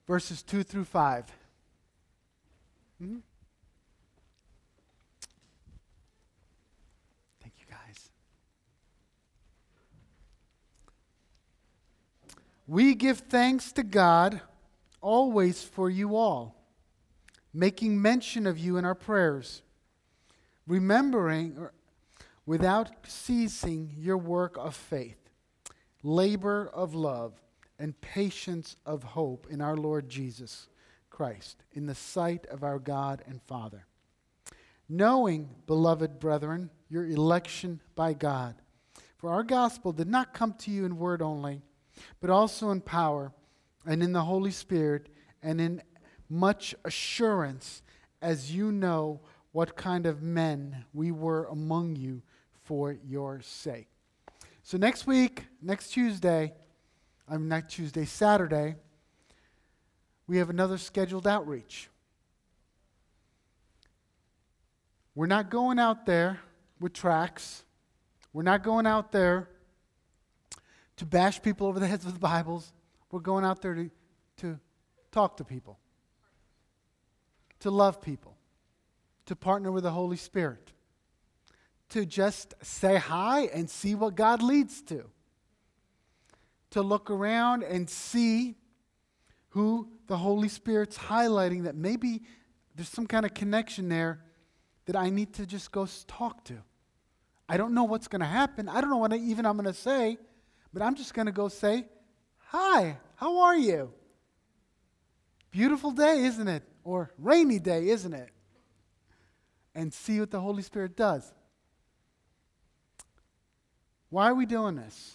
verses 2 through 5. Thank you, guys. We give thanks to God always for you all, making mention of you in our prayers, remembering without ceasing your work of faith, labor of love, and patience of hope in our Lord Jesus Christ, in the sight of our God and Father. Knowing, beloved brethren, your election by God. For our gospel did not come to you in word only, but also in power and in the Holy Spirit and in much assurance, as you know what kind of men we were among you for your sake. So next week, Saturday, we have another scheduled outreach. We're not going out there with tracts. We're not going out there to bash people over the heads with Bibles. We're going out there to talk to people, to love people, to partner with the Holy Spirit, to just say hi and see what God leads to look around and see who the Holy Spirit's highlighting, that maybe there's some kind of connection there that I need to just go talk to. I don't know what's going to happen. I don't know what I'm going to say, but I'm just going to go say, hi, how are you? Beautiful day, isn't it? Or rainy day, isn't it? And see what the Holy Spirit does. Why are we doing this?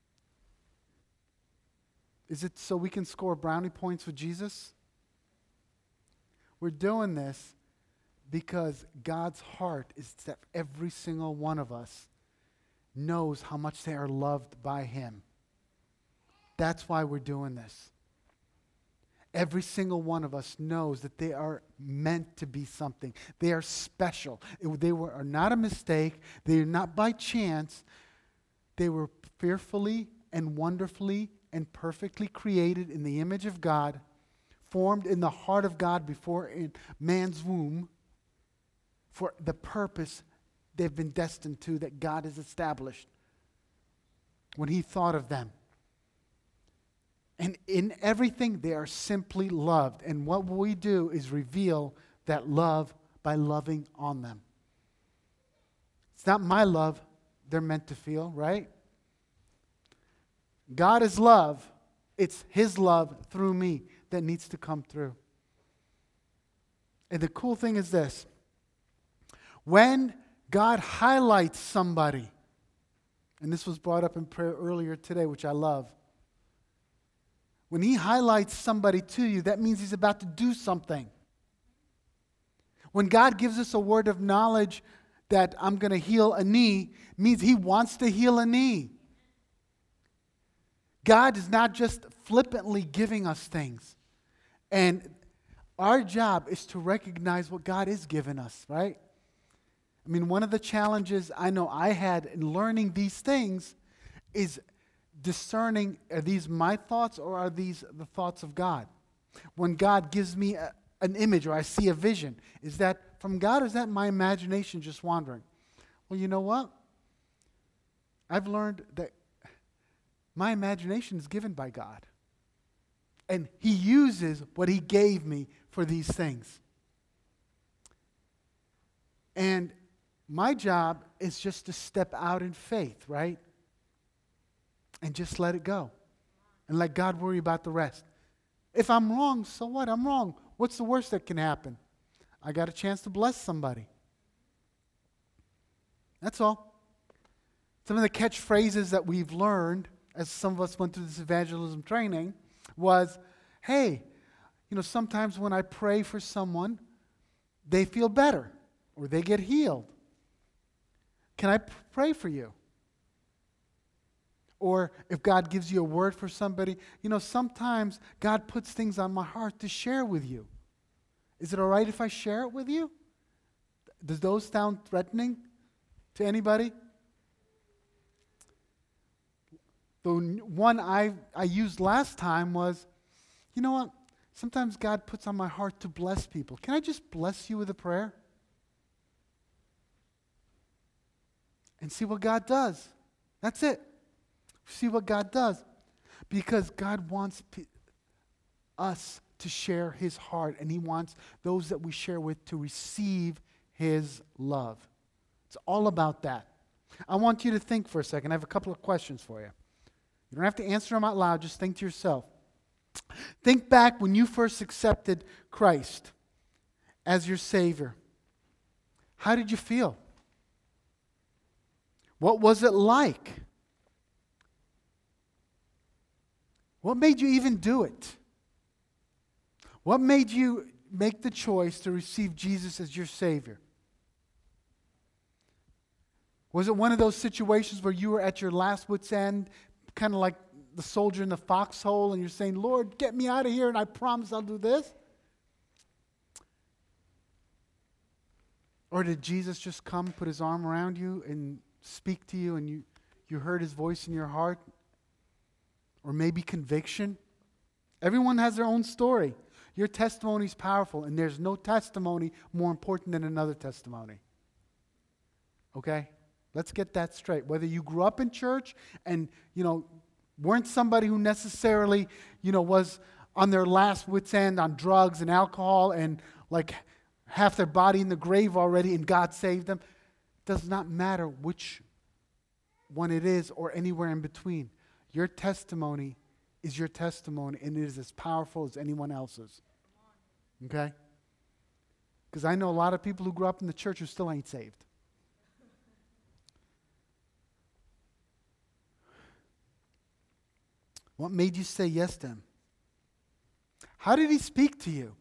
Is it so we can score brownie points with Jesus? We're doing this because God's heart is that every single one of us knows how much they are loved by Him. That's why we're doing this. Every single one of us knows that they are meant to be something. They are special. They are not a mistake. They are not by chance. They were fearfully and wonderfully and perfectly created in the image of God, formed in the heart of God before in man's womb, for the purpose they've been destined to, that God has established when He thought of them. And in everything, they are simply loved. And what we do is reveal that love by loving on them. It's not my love they're meant to feel, right? God is love. It's His love through me that needs to come through. And the cool thing is this. When God highlights somebody, and this was brought up in prayer earlier today, which I love. When He highlights somebody to you, that means He's about to do something. When God gives us a word of knowledge that I'm going to heal a knee, means He wants to heal a knee. God is not just flippantly giving us things. And our job is to recognize what God is giving us, right? I mean, one of the challenges I know I had in learning these things is discerning, are these my thoughts or are these the thoughts of God? When God gives me an image or I see a vision, is that from God or is that my imagination just wandering? Well, you know what? I've learned that my imagination is given by God. And He uses what He gave me for these things. And my job is just to step out in faith, right? And just let it go. And let God worry about the rest. If I'm wrong, so what? I'm wrong. What's the worst that can happen? I got a chance to bless somebody. That's all. Some of the catchphrases that we've learned as some of us went through this evangelism training was, hey, sometimes when I pray for someone, they feel better or they get healed. Can I pray for you? Or if God gives you a word for somebody, sometimes God puts things on my heart to share with you. Is it all right if I share it with you? Does those sound threatening to anybody? The one I used last time was, you know what? Sometimes God puts on my heart to bless people. Can I just bless you with a prayer? And see what God does. That's it. See what God does. Because God wants us to share his heart, and he wants those that we share with to receive his love. It's all about that. I want you to think for a second. I have a couple of questions for you. You don't have to answer them out loud. Just think to yourself. Think back when you first accepted Christ as your Savior. How did you feel? What was it like? What made you even do it? What made you make the choice to receive Jesus as your Savior? Was it one of those situations where you were at your last wit's end, kind of like the soldier in the foxhole, and you're saying, Lord, get me out of here, and I promise I'll do this? Or did Jesus just come, put his arm around you, and speak to you, and you heard his voice in your heart? Or maybe conviction? Everyone has their own story. Your testimony is powerful, and there's no testimony more important than another testimony. Okay? Let's get that straight. Whether you grew up in church and, weren't somebody who necessarily, was on their last wit's end on drugs and alcohol and like half their body in the grave already and God saved them, does not matter which one it is or anywhere in between. Your testimony is your testimony, and it is as powerful as anyone else's. Okay? Because I know a lot of people who grew up in the church who still ain't saved. What made you say yes to him? How did he speak to you?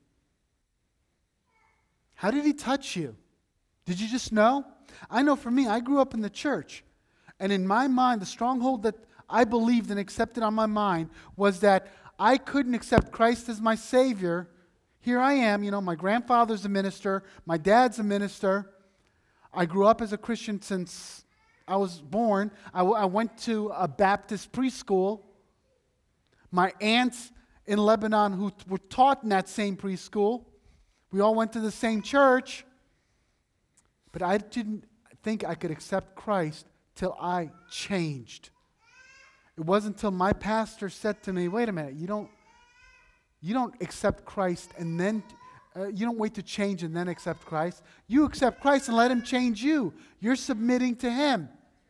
How did he touch you? Did you just know? I know for me, I grew up in the church. And in my mind, the stronghold that I believed and accepted on my mind was that I couldn't accept Christ as my Savior. Here I am, my grandfather's a minister, my dad's a minister. I grew up as a Christian since I was born. I went to a Baptist preschool. My aunts in Lebanon who were taught in that same preschool, we all went to the same church. But I didn't think I could accept Christ till I changed. It wasn't until my pastor said to me, wait a minute, you don't accept Christ and then, you don't wait to change and then accept Christ. You accept Christ and let him change you. You're submitting to him.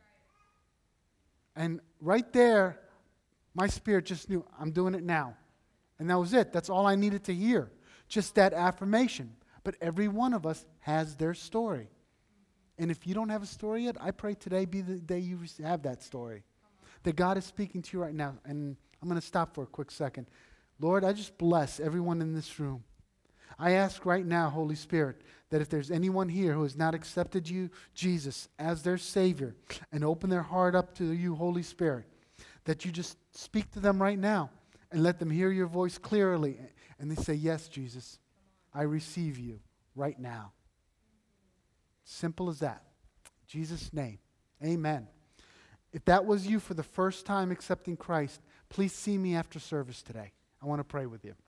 And right there, my spirit just knew, I'm doing it now. And that was it. That's all I needed to hear. Just that affirmation. But every one of us has their story. And if you don't have a story yet, I pray today be the day you have that story. That God is speaking to you right now. And I'm going to stop for a quick second. Lord, I just bless everyone in this room. I ask right now, Holy Spirit, that if there's anyone here who has not accepted you, Jesus, as their Savior, and open their heart up to you, Holy Spirit, that you just speak to them right now and let them hear your voice clearly. And they say, yes, Jesus, I receive you right now. Simple as that. In Jesus' name, amen. If that was you for the first time accepting Christ, please see me after service today. I want to pray with you.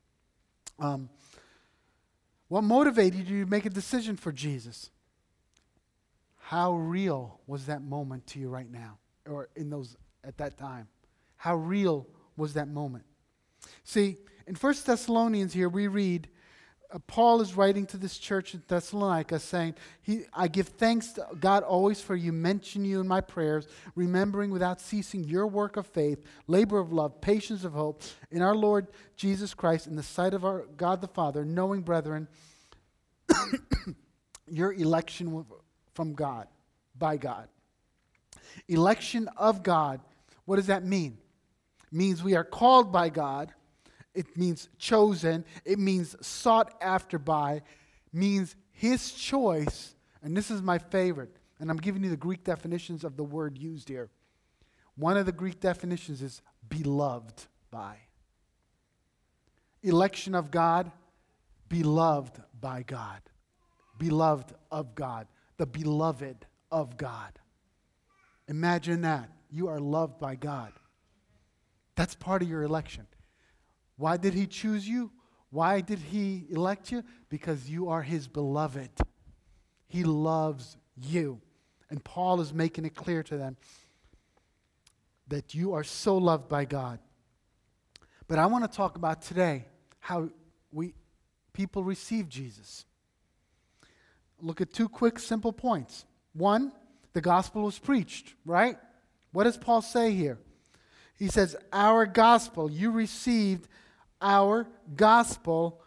What motivated you to make a decision for Jesus? How real was that moment to you right now, or at that time? How real was that moment? See, in 1 Thessalonians here we read, Paul is writing to this church in Thessalonica saying, I give thanks to God always for you, mention you in my prayers, remembering without ceasing your work of faith, labor of love, patience of hope, in our Lord Jesus Christ, in the sight of our God the Father, knowing, brethren, your election from God, by God. Election of God, what does that mean? It means we are called by God. It means chosen. It means sought after by. Means his choice. And this is my favorite. And I'm giving you the Greek definitions of the word used here. One of the Greek definitions is beloved by. Election of God, beloved by God. Beloved of God. The beloved of God. Imagine that. You are loved by God. That's part of your election. Why did he choose you? Why did he elect you? Because you are his beloved. He loves you. And Paul is making it clear to them that you are so loved by God. But I want to talk about today how people receive Jesus. Look at two quick, simple points. One, the gospel was preached, right? What does Paul say here? He says, our gospel, you received our gospel.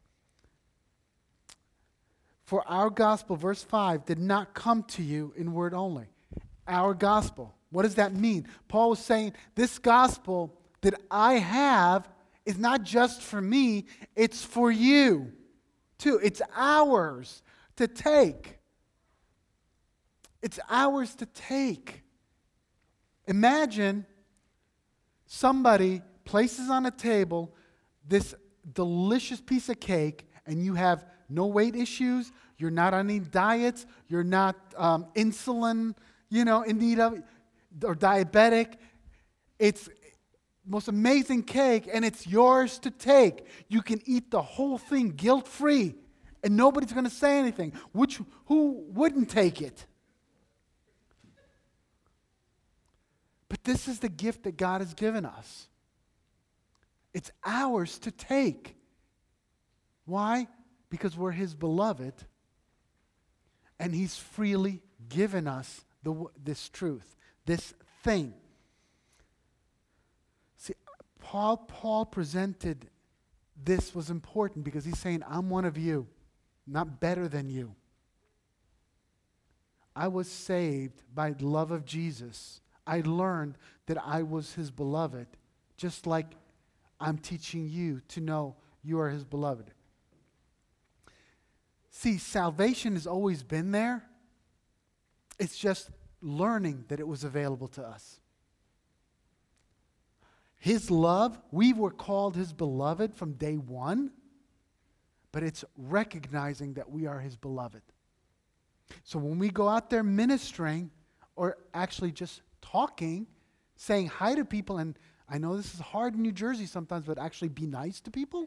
For our gospel, verse 5, did not come to you in word only. Our gospel. What does that mean? Paul was saying, this gospel that I have is not just for me, it's for you too. It's ours to take. It's ours to take. Imagine somebody places on a table this delicious piece of cake, and you have no weight issues, you're not on any diets, you're not insulin, in need of, or diabetic. It's most amazing cake, and it's yours to take. You can eat the whole thing guilt-free, and nobody's going to say anything. Who wouldn't take it? But this is the gift that God has given us. It's ours to take. Why? Because we're his beloved, and he's freely given us this truth, this thing. See, Paul presented this was important because he's saying, I'm one of you, not better than you. I was saved by the love of Jesus. I learned that I was his beloved, just like I'm teaching you to know you are his beloved. See, salvation has always been there. It's just learning that it was available to us. His love, we were called his beloved from day one, but it's recognizing that we are his beloved. So when we go out there ministering, or actually just talking, saying hi to people, and I know this is hard in New Jersey sometimes, but actually be nice to people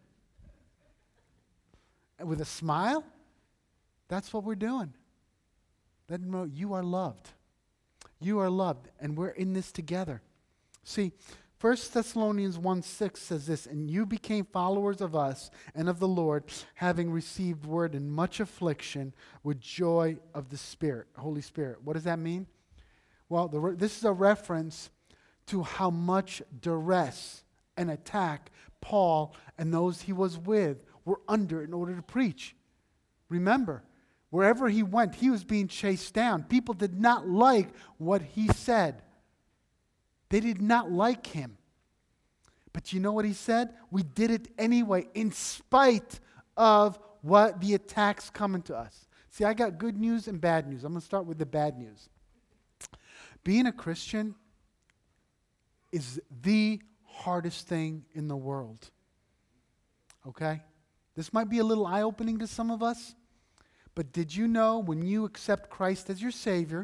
with a smile, that's what we're doing. Let them know you are loved. You are loved, and we're in this together. See, 1 Thessalonians 1:6 says this, and you became followers of us and of the Lord, having received word in much affliction with joy of the Spirit, Holy Spirit. What does that mean? Well, this is a reference to how much duress and attack Paul and those he was with were under in order to preach. Remember, wherever he went, he was being chased down. People did not like what he said. They did not like him. But you know what he said? We did it anyway, in spite of what the attacks coming to us. See, I got good news and bad news. I'm going to start with the bad news. Being a Christian is the hardest thing in the world. Okay? This might be a little eye-opening to some of us, but did you know when you accept Christ as your Savior,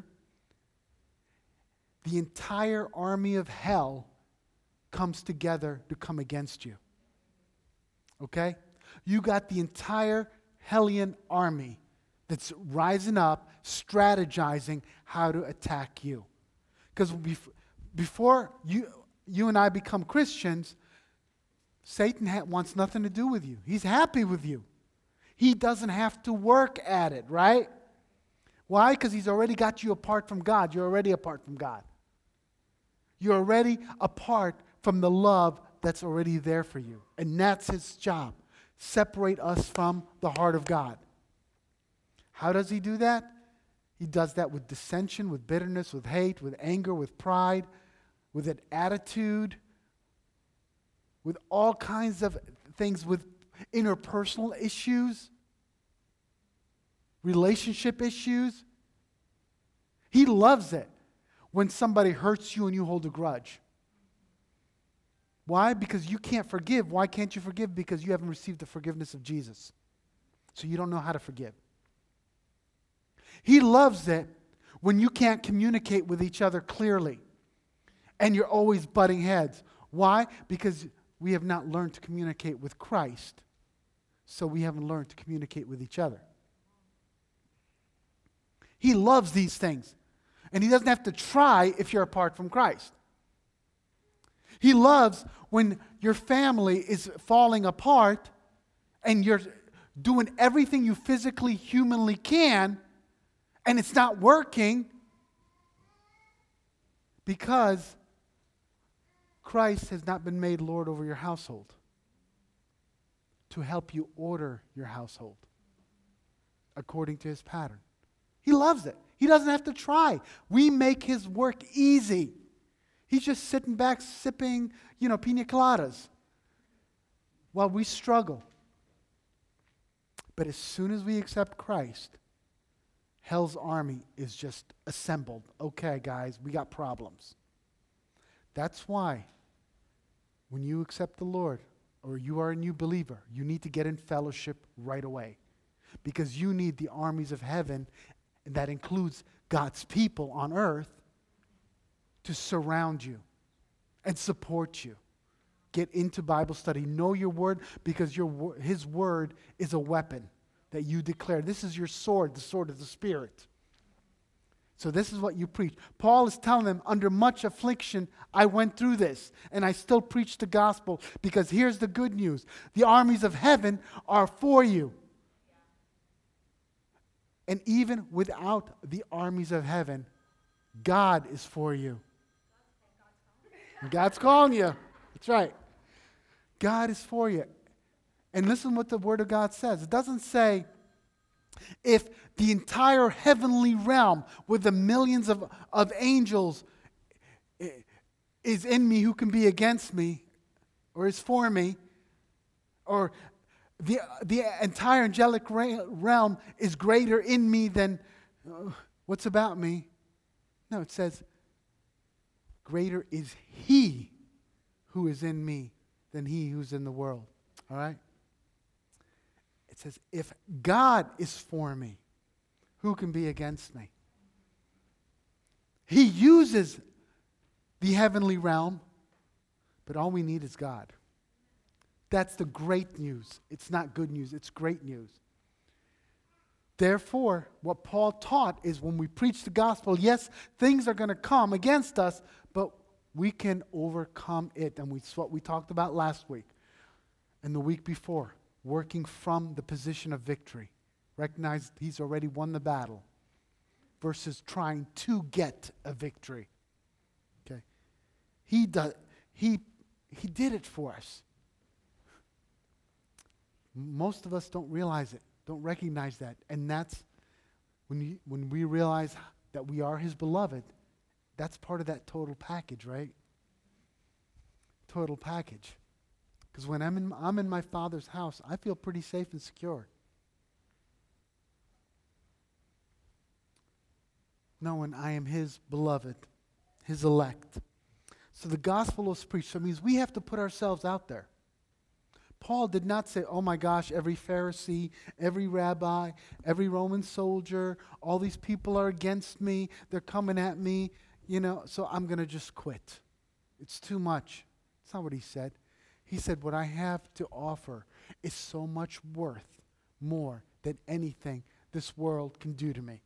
the entire army of hell comes together to come against you? Okay? You got the entire hellion army that's rising up, strategizing how to attack you. Because before you and I become Christians, Satan wants nothing to do with you. He's happy with you. He doesn't have to work at it, right? Why? Because he's already got you apart from God. You're already apart from God. You're already apart from the love that's already there for you. And that's his job. Separate us from the heart of God. How does he do that? He does that with dissension, with bitterness, with hate, with anger, with pride, with an attitude, with all kinds of things, with interpersonal issues, relationship issues. He loves it when somebody hurts you and you hold a grudge. Why? Because you can't forgive. Why can't you forgive? Because you haven't received the forgiveness of Jesus. So you don't know how to forgive. He loves it when you can't communicate with each other clearly and you're always butting heads. Why? Because we have not learned to communicate with Christ, so we haven't learned to communicate with each other. He loves these things, and he doesn't have to try if you're apart from Christ. He loves when your family is falling apart and you're doing everything you physically, humanly can, and it's not working because Christ has not been made Lord over your household to help you order your household according to his pattern. He loves it. He doesn't have to try. We make his work easy. He's just sitting back sipping, pina coladas while we struggle. But as soon as we accept Christ, hell's army is just assembled. Okay, guys, we got problems. That's why when you accept the Lord or you are a new believer, you need to get in fellowship right away. Because you need the armies of heaven, and that includes God's people on earth, to surround you and support you. Get into Bible study. Know your word, because his word is a weapon that you declare. This is your sword, the sword of the Spirit. So this is what you preach. Paul is telling them, under much affliction, I went through this, and I still preach the gospel, because here's the good news. The armies of heaven are for you. And even without the armies of heaven, God is for you. God's calling you. That's right. God is for you. And listen what the Word of God says. It doesn't say, if the entire heavenly realm with the millions of angels is in me, who can be against me or is for me, or the entire angelic realm is greater in me than what's about me. No, it says, greater is he who is in me than he who's in the world. All right? It says, if God is for me, who can be against me? He uses the heavenly realm, but all we need is God. That's the great news. It's not good news, it's great news. Therefore, what Paul taught is when we preach the gospel, yes, things are going to come against us, but we can overcome it. And it's what we talked about last week and the week before. Working from the position of victory. Recognize he's already won the battle versus trying to get a victory. Okay? He did it for us. Most of us don't realize it, don't recognize that. And that's when we realize that we are his beloved, that's part of that total package, right? Total package. Because when I'm in my Father's house, I feel pretty safe and secure. Knowing I am his beloved, his elect. So the gospel is preached. So it means we have to put ourselves out there. Paul did not say, oh my gosh, every Pharisee, every rabbi, every Roman soldier, all these people are against me, they're coming at me, so I'm going to just quit. It's too much. That's not what he said. He said, what I have to offer is so much worth more than anything this world can do to me.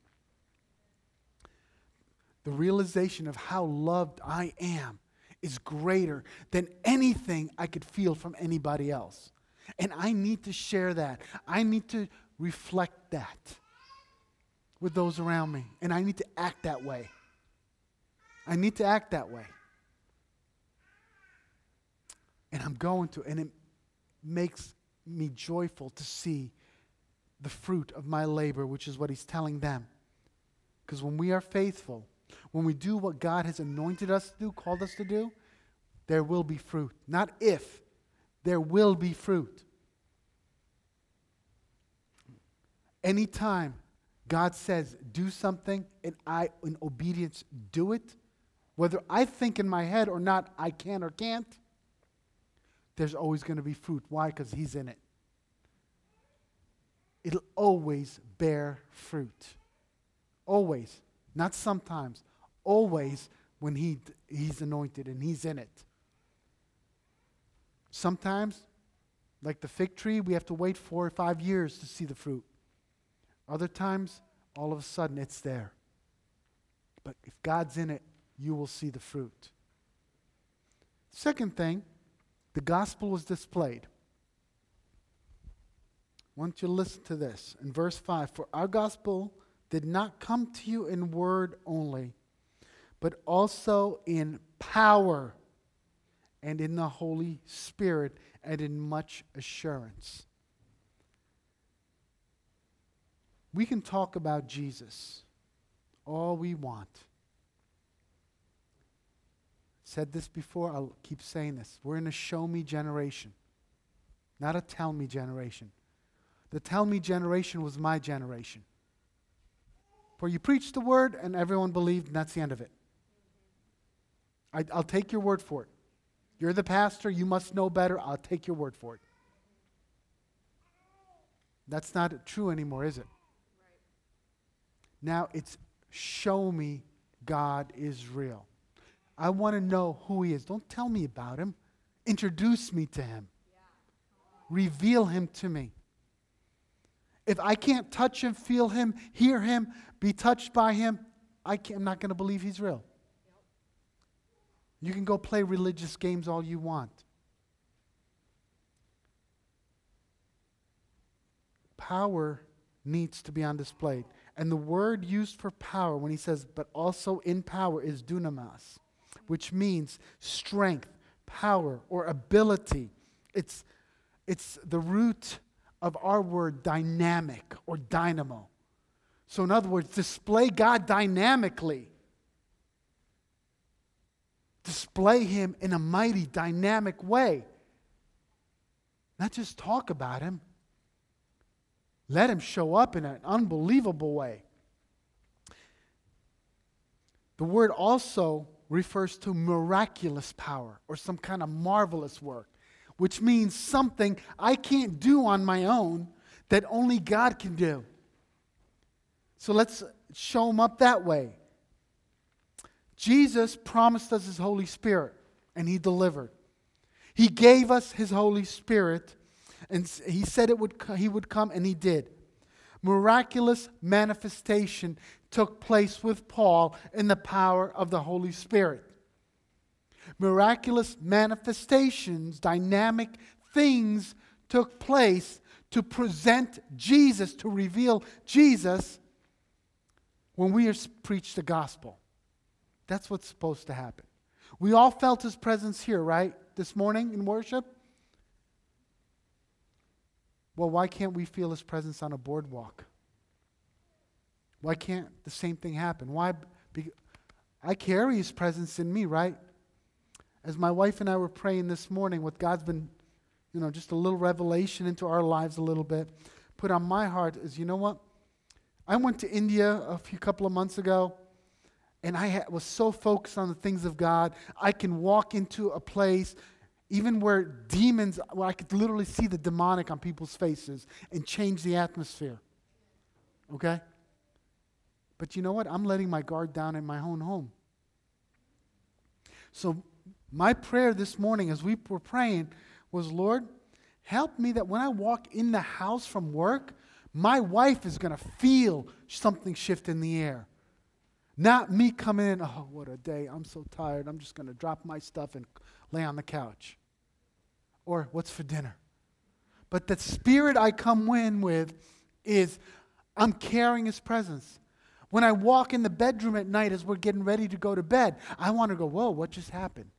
The realization of how loved I am is greater than anything I could feel from anybody else. And I need to share that. I need to reflect that with those around me. And I need to act that way. I need to act that way. And I'm going to, and it makes me joyful to see the fruit of my labor, which is what he's telling them. Because when we are faithful, when we do what God has anointed us to do, called us to do, there will be fruit. Not if, there will be fruit. Anytime God says, do something, and I, in obedience, do it, whether I think in my head or not, I can or can't, there's always going to be fruit. Why? Because he's in it. It'll always bear fruit. Always. Not sometimes. Always when he's anointed and he's in it. Sometimes, like the fig tree, we have to wait 4 or 5 years to see the fruit. Other times, all of a sudden, it's there. But if God's in it, you will see the fruit. Second thing, the gospel was displayed. I want you to listen to this. In verse 5, for our gospel did not come to you in word only, but also in power and in the Holy Spirit and in much assurance. We can talk about Jesus all we want. Said this before, I'll keep saying this. We're in a show me generation, not a tell me generation. The tell me generation was my generation, where you preached the word and everyone believed, and that's the end of it. I'll take your word for it. You're the pastor, you must know better, I'll take your word for it. That's not true anymore, is it? Now it's show me God is real. I want to know who He is. Don't tell me about Him. Introduce me to Him. Reveal Him to me. If I can't touch Him, feel Him, hear Him, be touched by Him, I'm not going to believe He's real. You can go play religious games all you want. Power needs to be on display. And the word used for power, when he says, but also in power, is dunamis, which means strength, power, or ability. It's the root of our word dynamic or dynamo. So in other words, display God dynamically. Display Him in a mighty, dynamic way. Not just talk about Him. Let Him show up in an unbelievable way. The word also refers to miraculous power or some kind of marvelous work, which means something I can't do on my own that only God can do. So let's show Him up that way. Jesus promised us His Holy Spirit, and He delivered. He gave us His Holy Spirit, and He said He would come, and He did. Miraculous manifestation took place with Paul in the power of the Holy Spirit. Miraculous manifestations, dynamic things took place to present Jesus, to reveal Jesus when we preach the gospel. That's what's supposed to happen. We all felt His presence here, right? This morning in worship. Well, why can't we feel His presence on a boardwalk? Why can't the same thing happen? Why? I carry His presence in me, right? As my wife and I were praying this morning, what God's been, just a little revelation into our lives a little bit, put on my heart is, you know what? I went to India couple of months ago, and I was so focused on the things of God. I can walk into a place, even where I could literally see the demonic on people's faces and change the atmosphere. Okay? But you know what? I'm letting my guard down in my own home. So my prayer this morning as we were praying was, Lord, help me that when I walk in the house from work, my wife is going to feel something shift in the air. Not me coming in, oh, what a day, I'm so tired, I'm just going to drop my stuff and lay on the couch. Or what's for dinner? But the spirit I come in with is I'm carrying His presence. When I walk in the bedroom at night as we're getting ready to go to bed, I want to go, whoa, what just happened?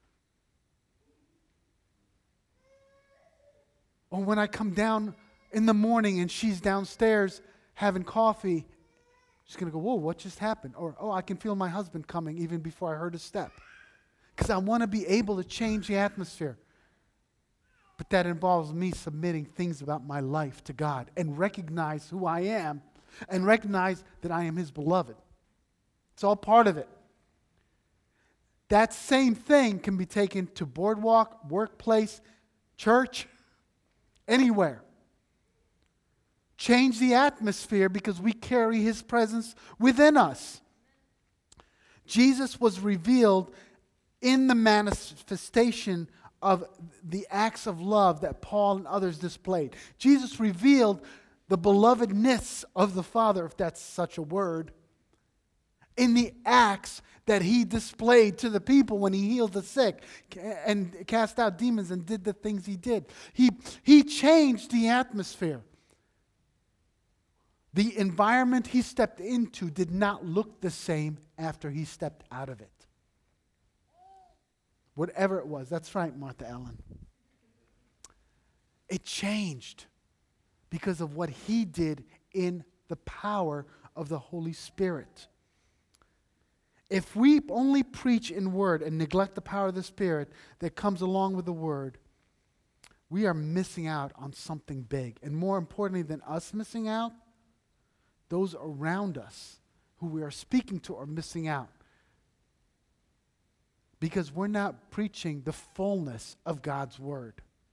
Or when I come down in the morning and she's downstairs having coffee, she's going to go, whoa, what just happened? Or, oh, I can feel my husband coming even before I heard a step. Because I want to be able to change the atmosphere. But that involves me submitting things about my life to God and recognize who I am and recognize that I am His beloved. It's all part of it. That same thing can be taken to boardwalk, workplace, church, anywhere. Change the atmosphere because we carry His presence within us. Jesus was revealed in the manifestation of the acts of love that Paul and others displayed. Jesus revealed the belovedness of the Father, if that's such a word, in the acts that he displayed to the people when he healed the sick and cast out demons and did the things he did. He changed the atmosphere. The environment he stepped into did not look the same after he stepped out of it. Whatever it was. That's right, Martha Ellen. It changed because of what he did in the power of the Holy Spirit. If we only preach in word and neglect the power of the Spirit that comes along with the word, we are missing out on something big. And more importantly than us missing out, those around us who we are speaking to are missing out. Because we're not preaching the fullness of God's word.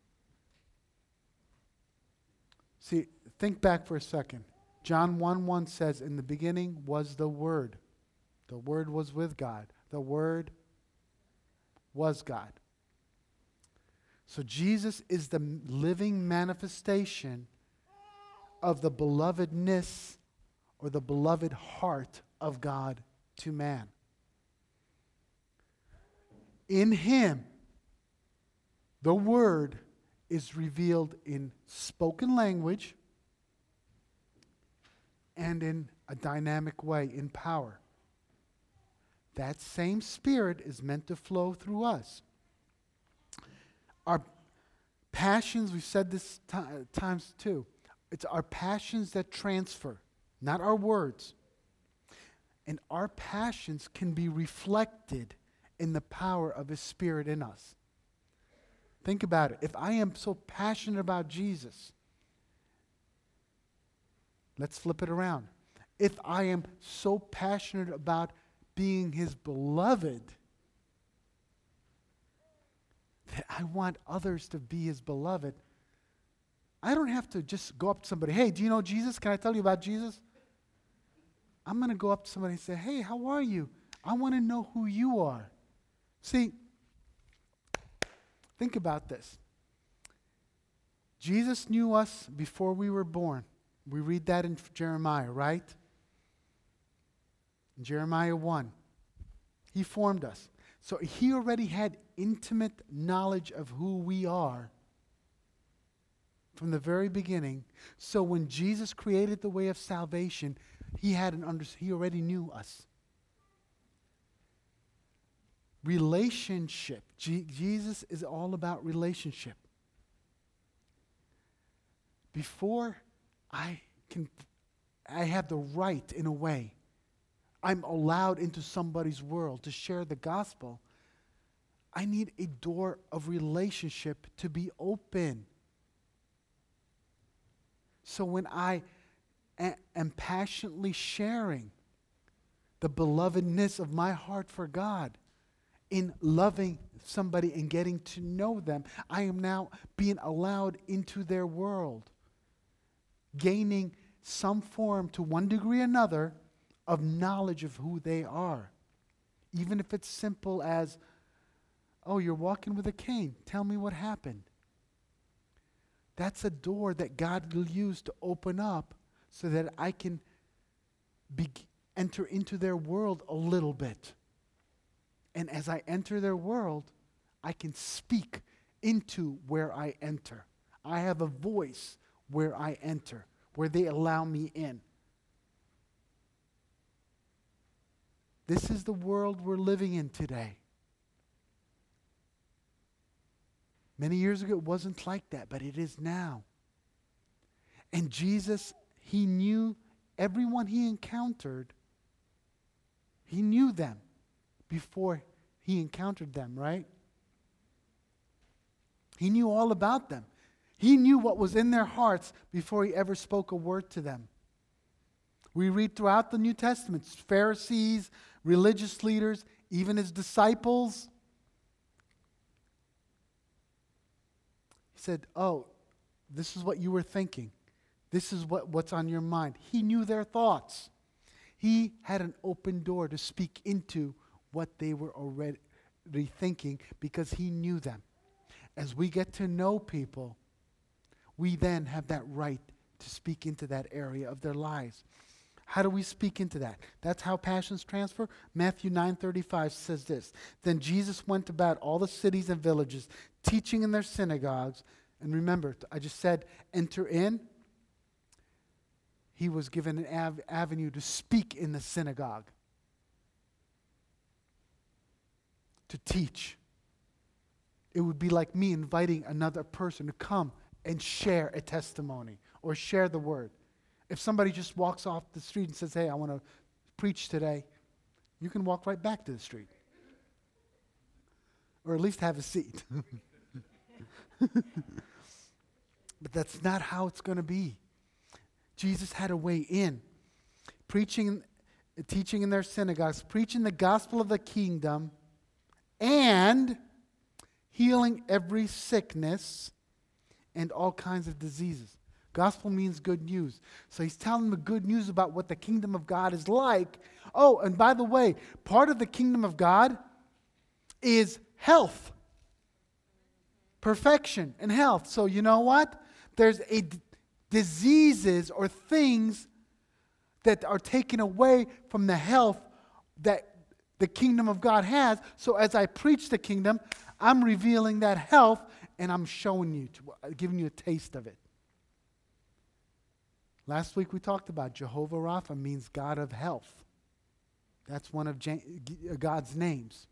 See, think back for a second. John 1:1 says, "In the beginning was the Word. The Word was with God. The Word was God." So Jesus is the living manifestation of the belovedness or the beloved heart of God to man. In him, the Word is revealed in spoken language and in a dynamic way, in power. That same Spirit is meant to flow through us. Our passions, we've said this times too, it's our passions that transfer, not our words. And our passions can be reflected in the power of His Spirit in us. Think about it. If I am so passionate about Jesus, let's flip it around. If I am so passionate about being His beloved, that I want others to be His beloved, I don't have to just go up to somebody, "Hey, do you know Jesus? Can I tell you about Jesus?" I'm going to go up to somebody and say, "Hey, how are you? I want to know who you are." See, think about this. Jesus knew us before we were born. We read that in Jeremiah, right? In Jeremiah 1. He formed us. So He already had intimate knowledge of who we are from the very beginning. So when Jesus created the way of salvation, He already knew us. Relationship. Jesus is all about relationship. Before I have the right, in a way, I'm allowed into somebody's world to share the gospel, I need a door of relationship to be open. So when I am passionately sharing the belovedness of my heart for God, in loving somebody and getting to know them, I am now being allowed into their world, gaining some form, to one degree or another, of knowledge of who they are. Even if it's simple as, "Oh, you're walking with a cane. Tell me what happened." That's a door that God will use to open up so that I can enter into their world a little bit. And as I enter their world, I can speak into where I enter. I have a voice where I enter, where they allow me in. This is the world we're living in today. Many years ago, it wasn't like that, but it is now. And Jesus, He knew everyone He encountered. He knew them before He encountered them, right? He knew all about them. He knew what was in their hearts before He ever spoke a word to them. We read throughout the New Testament, Pharisees, religious leaders, even His disciples. He said, "Oh, this is what you were thinking. This is what's on your mind." He knew their thoughts. He had an open door to speak into what they were already thinking because He knew them. As we get to know people, we then have that right to speak into that area of their lives. How do we speak into that? That's how passions transfer. Matthew 9:35 says this. Then Jesus went about all the cities and villages, teaching in their synagogues. And remember, I just said, enter in. He was given an avenue to speak in the synagogue, to teach. It would be like me inviting another person to come and share a testimony or share the word. If somebody just walks off the street and says, hey, I want to preach today, you can walk right back to the street. Or at least have a seat. But that's not how it's going to be. Jesus had a way in. Preaching, teaching in their synagogues, preaching the gospel of the kingdom, and healing every sickness and all kinds of diseases. Gospel means good news. So he's telling them the good news about what the kingdom of God is like. Oh, and by the way, part of the kingdom of God is health. Perfection and health. So you know what? There's diseases or things that are taken away from the health that the kingdom of God has. So as I preach the kingdom, I'm revealing that health and I'm showing you, giving you a taste of it. Last week we talked about Jehovah Rapha means God of health. That's one of God's names.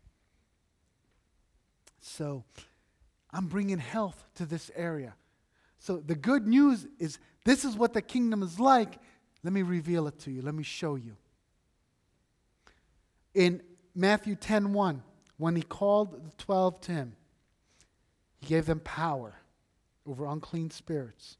So I'm bringing health to this area. So the good news is this is what the kingdom is like. Let me reveal it to you. Let me show you. In Matthew 10:1, when he called the 12 to him, he gave them power over unclean spirits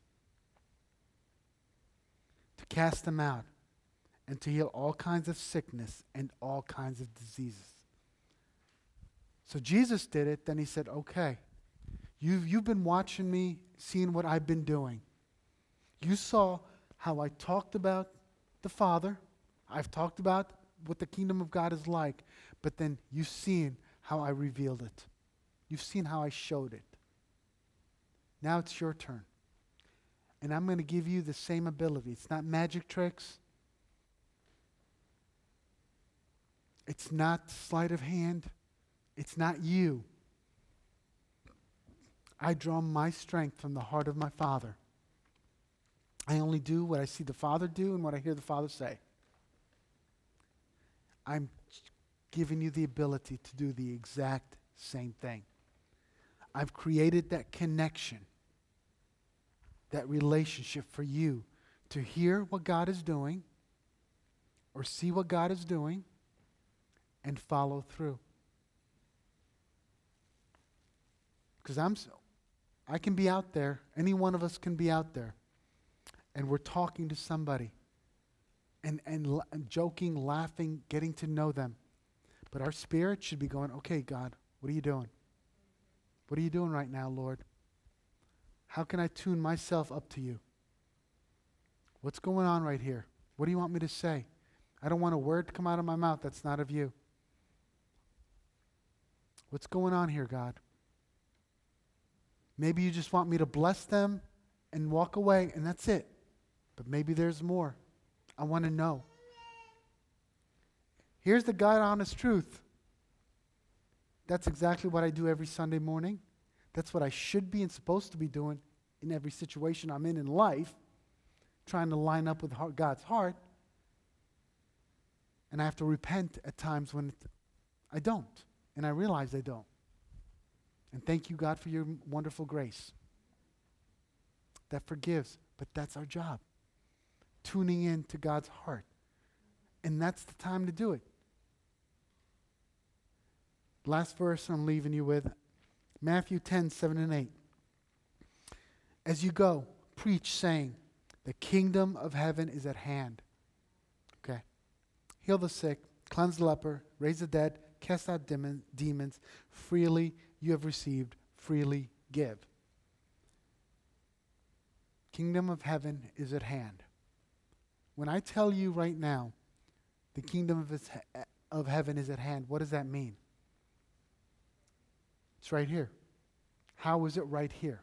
to cast them out and to heal all kinds of sickness and all kinds of diseases. So Jesus did it. Then he said, okay, you've been watching me, seeing what I've been doing. You saw how I talked about the Father. I've talked about what the kingdom of God is like. But then you've seen how I revealed it. You've seen how I showed it. Now it's your turn. And I'm going to give you the same ability. It's not magic tricks. It's not sleight of hand. It's not you. I draw my strength from the heart of my Father. I only do what I see the Father do and what I hear the Father say. I'm giving you the ability to do the exact same thing. I've created that connection, that relationship for you to hear what God is doing or see what God is doing and follow through. Because I can be out there, any one of us can be out there, and we're talking to somebody and joking, laughing, getting to know them. But our spirit should be going, okay, God, what are you doing? What are you doing right now, Lord? How can I tune myself up to you? What's going on right here? What do you want me to say? I don't want a word to come out of my mouth that's not of you. What's going on here, God? Maybe you just want me to bless them and walk away, and that's it. But maybe there's more. I want to know. Here's the God honest truth. That's exactly what I do every Sunday morning. That's what I should be and supposed to be doing in every situation I'm in life, trying to line up with God's heart. And I have to repent at times when I don't, and I realize I don't. And thank you, God, for your wonderful grace that forgives. But that's our job, tuning in to God's heart. And that's the time to do it. Last verse I'm leaving you with, Matthew 10:7-8. As you go, preach, saying, the kingdom of heaven is at hand. Okay. Heal the sick, cleanse the leper, raise the dead, cast out demons. Freely you have received, freely give. Kingdom of heaven is at hand. When I tell you right now, the kingdom of heaven is at hand, what does that mean? It's right here. How is it right here?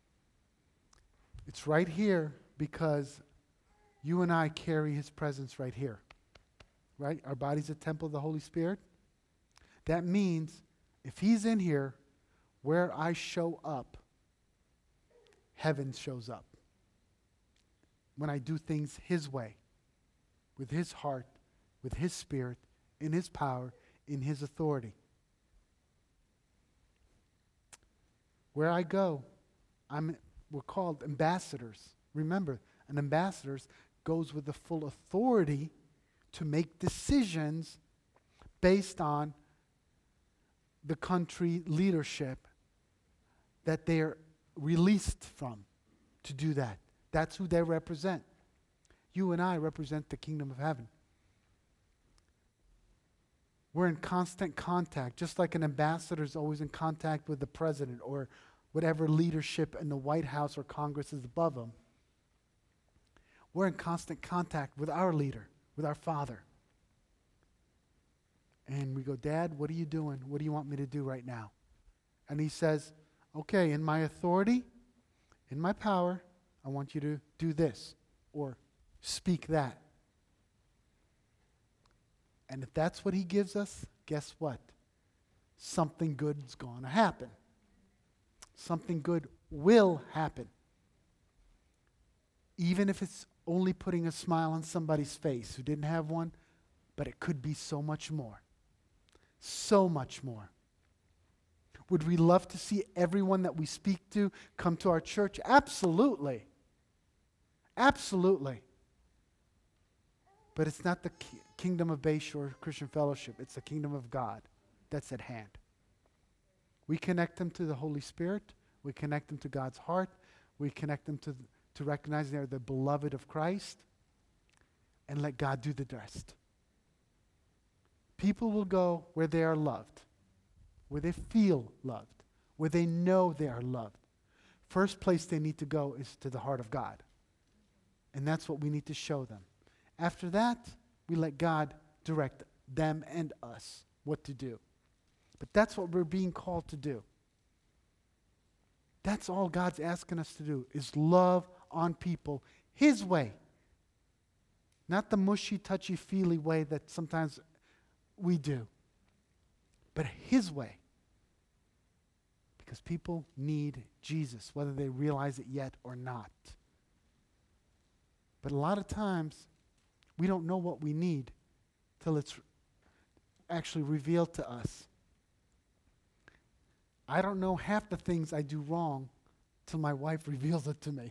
It's right here because you and I carry his presence right here. Right? Our body's a temple of the Holy Spirit. That means if he's in here, where I show up, heaven shows up. When I do things his way, with his heart, with his spirit, in his power, in his authority. Where I go, we're called ambassadors. Remember, an ambassador goes with the full authority to make decisions based on the country leadership that they're released from to do that. That's who they represent. You and I represent the kingdom of heaven. We're in constant contact, just like an ambassador is always in contact with the president or whatever leadership in the White House or Congress is above them. We're in constant contact with our leader, with our Father. And we go, Dad, what are you doing? What do you want me to do right now? And he says, okay, in my authority, in my power, I want you to do this or speak that. And if that's what he gives us, guess what? Something good's going to happen. Something good will happen. Even if it's only putting a smile on somebody's face who didn't have one, but it could be so much more. So much more. Would we love to see everyone that we speak to come to our church? Absolutely. Absolutely. But it's not the kingdom of Bayshore Christian Fellowship. It's the kingdom of God that's at hand. We connect them to the Holy Spirit. We connect them to God's heart. We connect them to recognize they're the beloved of Christ. And let God do the rest. People will go where they are loved, where they feel loved, where they know they are loved. First place they need to go is to the heart of God. And that's what we need to show them. After that, we let God direct them and us what to do. But that's what we're being called to do. That's all God's asking us to do, is love on people his way. Not the mushy, touchy-feely way that sometimes we do, but his way. Because people need Jesus, whether they realize it yet or not. But a lot of times, we don't know what we need till it's actually revealed to us. I don't know half the things I do wrong till my wife reveals it to me.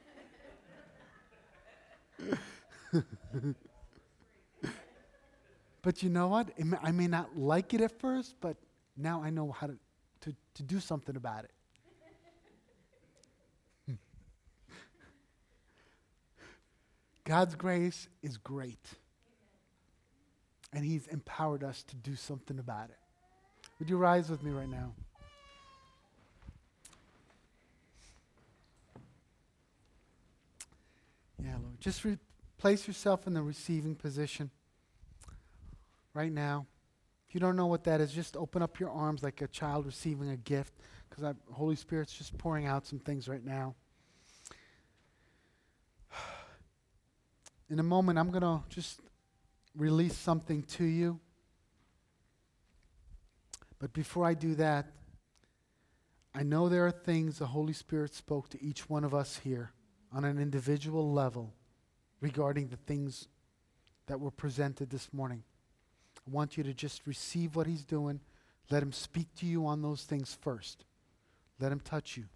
But you know what? I may not like it at first, but now I know how to do something about it. God's grace is great. And he's empowered us to do something about it. Would you rise with me right now? Yeah, Lord. Just place yourself in the receiving position right now. If you don't know what that is, just open up your arms like a child receiving a gift, because the Holy Spirit's just pouring out some things right now. In a moment, I'm going to just release something to you. But before I do that, I know there are things the Holy Spirit spoke to each one of us here on an individual level regarding the things that were presented this morning. I want you to just receive what he's doing. Let him speak to you on those things first. Let him touch you.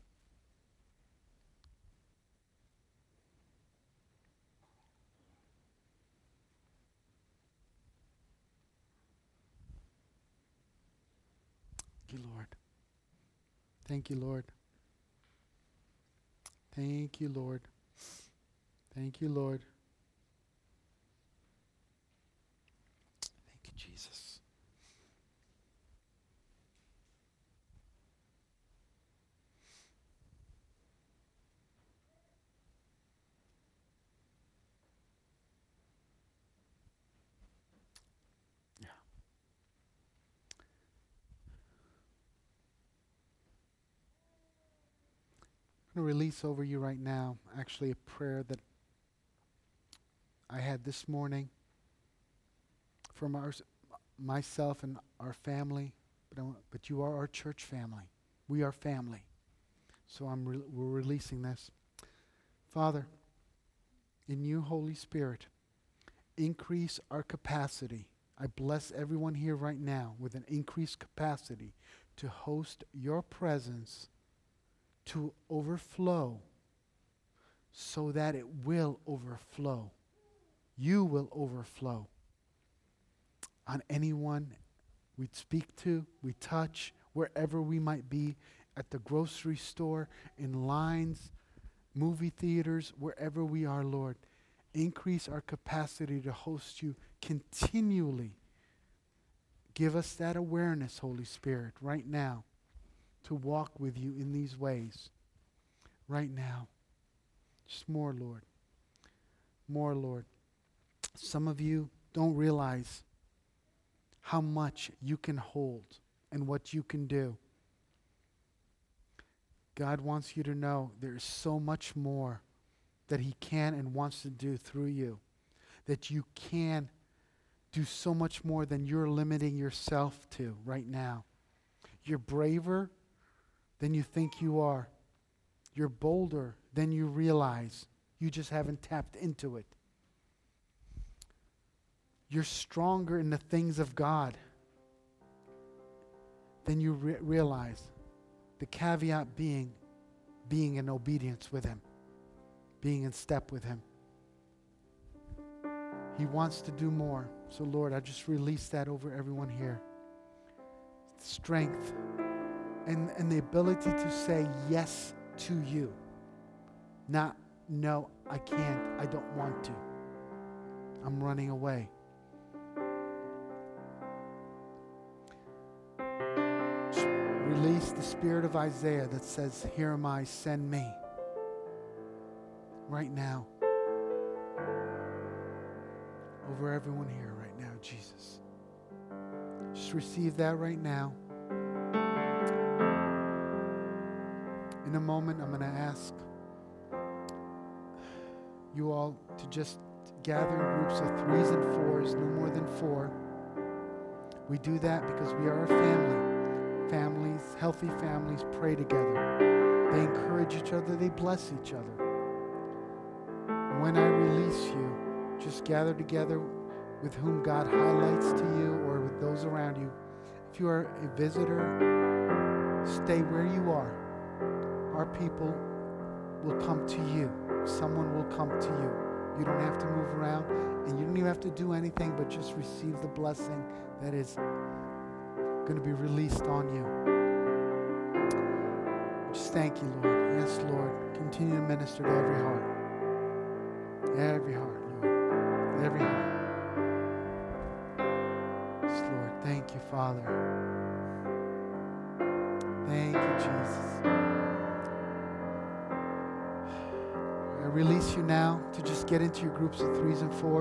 Thank you, Lord. Thank you, Lord. Thank you, Lord. Thank you, Lord. Thank you, Jesus. Yeah. I'm going to release over you right now actually a prayer that I had this morning from myself and our family, but you are our church family. We are family. So we're releasing this. Father, in you, Holy Spirit, increase our capacity. I bless everyone here right now with an increased capacity to host your presence to overflow so that it will overflow. You will overflow on anyone we speak to, we touch, wherever we might be, at the grocery store, in lines, movie theaters, wherever we are, Lord. Increase our capacity to host you continually. Give us that awareness, Holy Spirit, right now, to walk with you in these ways. Right now. Just more, Lord. More, Lord. Some of you don't realize how much you can hold and what you can do. God wants you to know there is so much more that he can and wants to do through you. That you can do so much more than you're limiting yourself to right now. You're braver than you think you are. You're bolder than you realize. You just haven't tapped into it. You're stronger in the things of God than you realize. The caveat being in obedience with him. Being in step with him. He wants to do more. So Lord, I just release that over everyone here. Strength and the ability to say yes to you. Not, no, I can't, I don't want to. I'm running away. Release the spirit of Isaiah that says, here am I, send me. Right now. Over everyone here right now, Jesus. Just receive that right now. In a moment, I'm going to ask you all to just gather in groups of 3s and 4s, no more than 4. We do that because we are a family. Families, healthy families, pray together. They encourage each other. They bless each other. When I release you, just gather together with whom God highlights to you or with those around you. If you are a visitor, stay where you are. Our people will come to you. Someone will come to you. You don't have to move around, and you don't even have to do anything but just receive the blessing that is going to be released on you. Just thank you, Lord. Yes, Lord. Continue to minister to every heart. Every heart, Lord. Every heart. Yes, Lord. Thank you, Father. Thank you, Jesus. I release you now to just get into your groups of 3s and 4s.